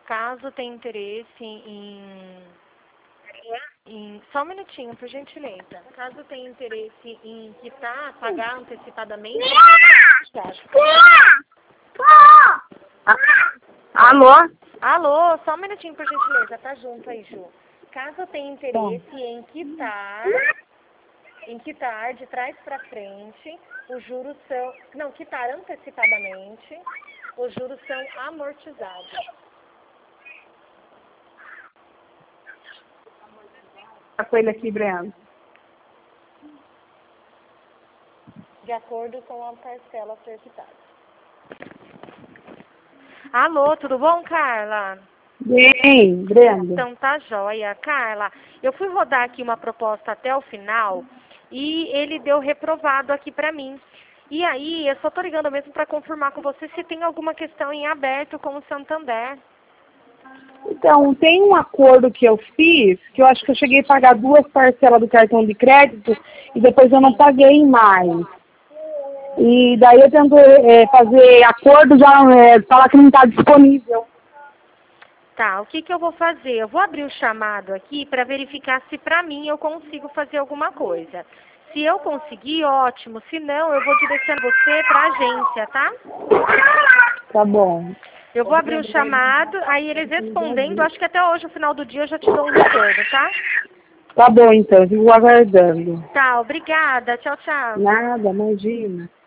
caso tenha interesse só um minutinho, por gentileza. Caso tenha interesse em quitar, pagar antecipadamente... Alô? Alô, só um minutinho, por gentileza. Tá junto aí, Ju. Caso tenha interesse em quitar de trás para frente, os juros são... Não, quitar antecipadamente, os juros são amortizados. Tá com ele aqui, Breno. De acordo com a parcela a ser quitada. Alô, tudo bom, Carla? Bem, Breno. Então tá joia. Carla, eu fui rodar aqui uma proposta até o final e ele deu reprovado aqui pra mim. E aí, eu só tô ligando mesmo para confirmar com você se tem alguma questão em aberto com o Santander. Então, tem um acordo que eu fiz, que eu acho que eu cheguei a pagar 2 parcelas do cartão de crédito e depois eu não paguei mais. E daí eu tento fazer acordo, já falar que não está disponível. Tá, o que eu vou fazer? Eu vou abrir o chamado aqui para verificar se para mim eu consigo fazer alguma coisa. Se eu conseguir, ótimo. Se não, eu vou direcionar você para a agência, tá? Tá bom. Eu vou abrir o chamado, aí eles respondendo, acho que até hoje, no final do dia, eu já te dou um retorno, tá? Tá bom, então, fico aguardando. Tá, obrigada. Tchau, tchau. Nada, imagina.